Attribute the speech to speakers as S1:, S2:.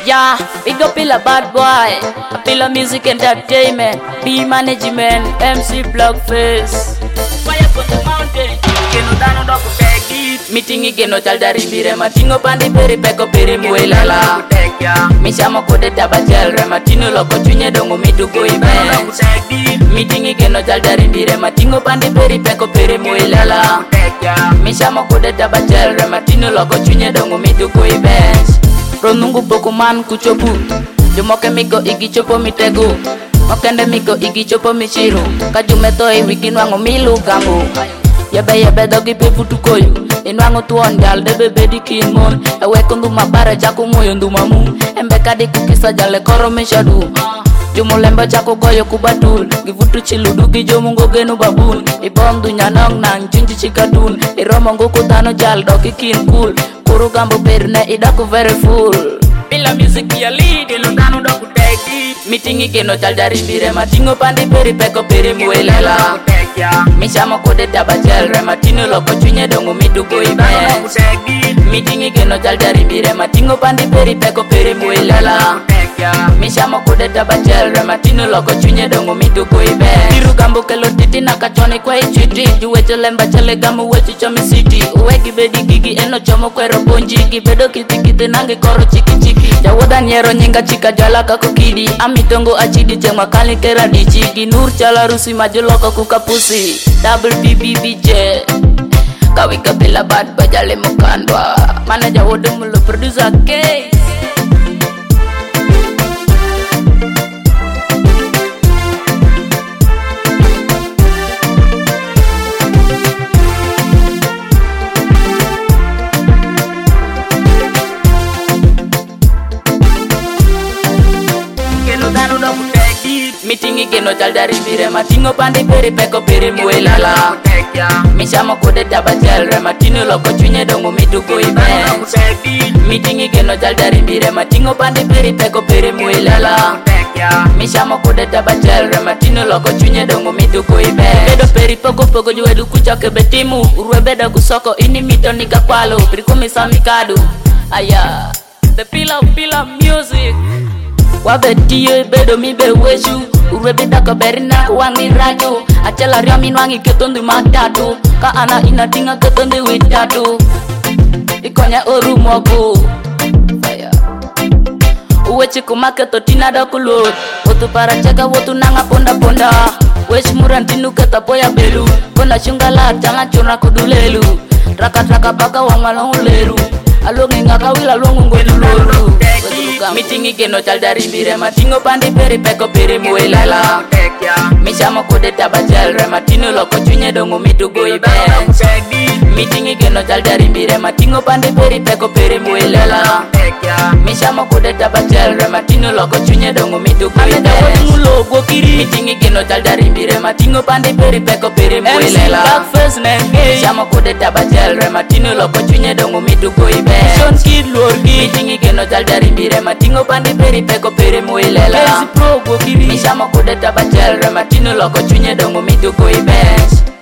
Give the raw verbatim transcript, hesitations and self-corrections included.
S1: Yeah, big up Pilla Bad Boy, Pilla Music Entertainment, B Management, M C Blockface. Fire for the mountain, Geno Dano Doku Teki. Meeting Geno Chaldari Bire Matingo Pandi Peri Peko Peri Muelala. Mishama Kode Tabajel Rematino Loko Junye Dongo Mitu Go Events. Meeting Geno Chaldari Bire Matingo Pandi Peri Peko Peri Muelala. Mishama Kode Tabajel Rematino Loko Junye Dongo Mitu Go Events. Ronungu Pokuman Kuchopu Jumoke Miko Igi Chopo Mitego Mokende Miko Igi Chopo Michiru Kajumeto e wikin wango milu gambu Yebe yebe dogi pefu tukoyu Inwango tuonjal debe bedi kinmon Ewe kundu mabare jaku moyo ndu mamu Embeka di kukisa jale koro meshadu Jumulemba jaku koyo kubatul Givutu chiludu gijomungo genu babun Ibom dunya nong nang junji chikadun Iromongo kutano jal dogi kin cool Kuru gambo perne idaku very full Pilla Music ya lead Geno Dano Doku Teki. Meeting Geno Chaldari Bire Matingo Pandi Peri Peko Peri Muelela. Mishama Kode Tabajel Rematino Loko Chunye Dongo Mitu Go Events. Meeting Geno Chaldari Bire Matingo Pandi Peri Peko Peri Muelela. Mishama Kode Tabajel Rematino Loko Chunye Dongo Mitu Go Events. Iru gambo kelo titi nakachoni kwa ichiti Juwecho lemba chale gamu wechu chomi city Uwegi bedi gigi eno chomo kwero ponji Gibedo kiti kiti nangi koro chiki chiki Jawoda nyero nyinga chika jala kako kidi Amitongo achidi chengwa kali kera dichi Ginur chala rusi majoloko kuka pusi Double B B B J Kawika Pilla Bad Boy jale mukandwa Mana jawoda mulo producer K. Meeting Geno Chaldari Bire Matingo Pandi Peri Peko Peri Muelala. Mishama Kode Tabajel Rematino Loko Chunye Dongo Mitu Go Events. Meeting Geno Chaldari Bire Matingo Pandi Peri Peko Peri Muelala. Mishama Kode Tabajel Rematino Loko Chunye Dongo Mitu Go Events. Bedo Peri Poko Poko Juedu Kuchake Betimu Urwe Beda Kusoko Ini Mito Nika Kwalo Prikumi Samikadu. Aya The Pilla Pilla Music Wabe tiyo bedo mi be weshu Urwe bida ka berina wangi raju Achala ria minwangi ketondu matatu Ka ana inatinga ketondu witatu Ikonya oru moku Uwe chiku maketo tina da kulot Wotu para cheka wotu nanga ponda ponda Wesh murantinu keta poya belu Kona shungala jangan chuna kudulelu Raka raka baka wangmalongu leru Alongi ngaka wila longu ngwelu loru Meeting Geno Chaldari Bire Matingo Pandi Peri Peko Peri Muelala. Mishama Kode Tabajel Rematino Loko Chunye Dongo Mitu Go Events. Meeting Geno Chaldari Bire Matingo Pandi Peri Peko Peri Muelala. Mishama Kode Tabajel Rematino Loko Chunye Dongo Mitu Go Events. Meeting Geno Chaldari Bire Matingo Pandi Peri Peko Peri Muelala. Mishama Kode Tabajel Rematino Loko Chunye Dongo Mitu Go Events. Meeting Geno Chaldari Bire Matingo Pandi Peri Peko Peri Muelela. Mishama Kode Tabajel Rematino Loko Chunye Dongo Mitu Go Events.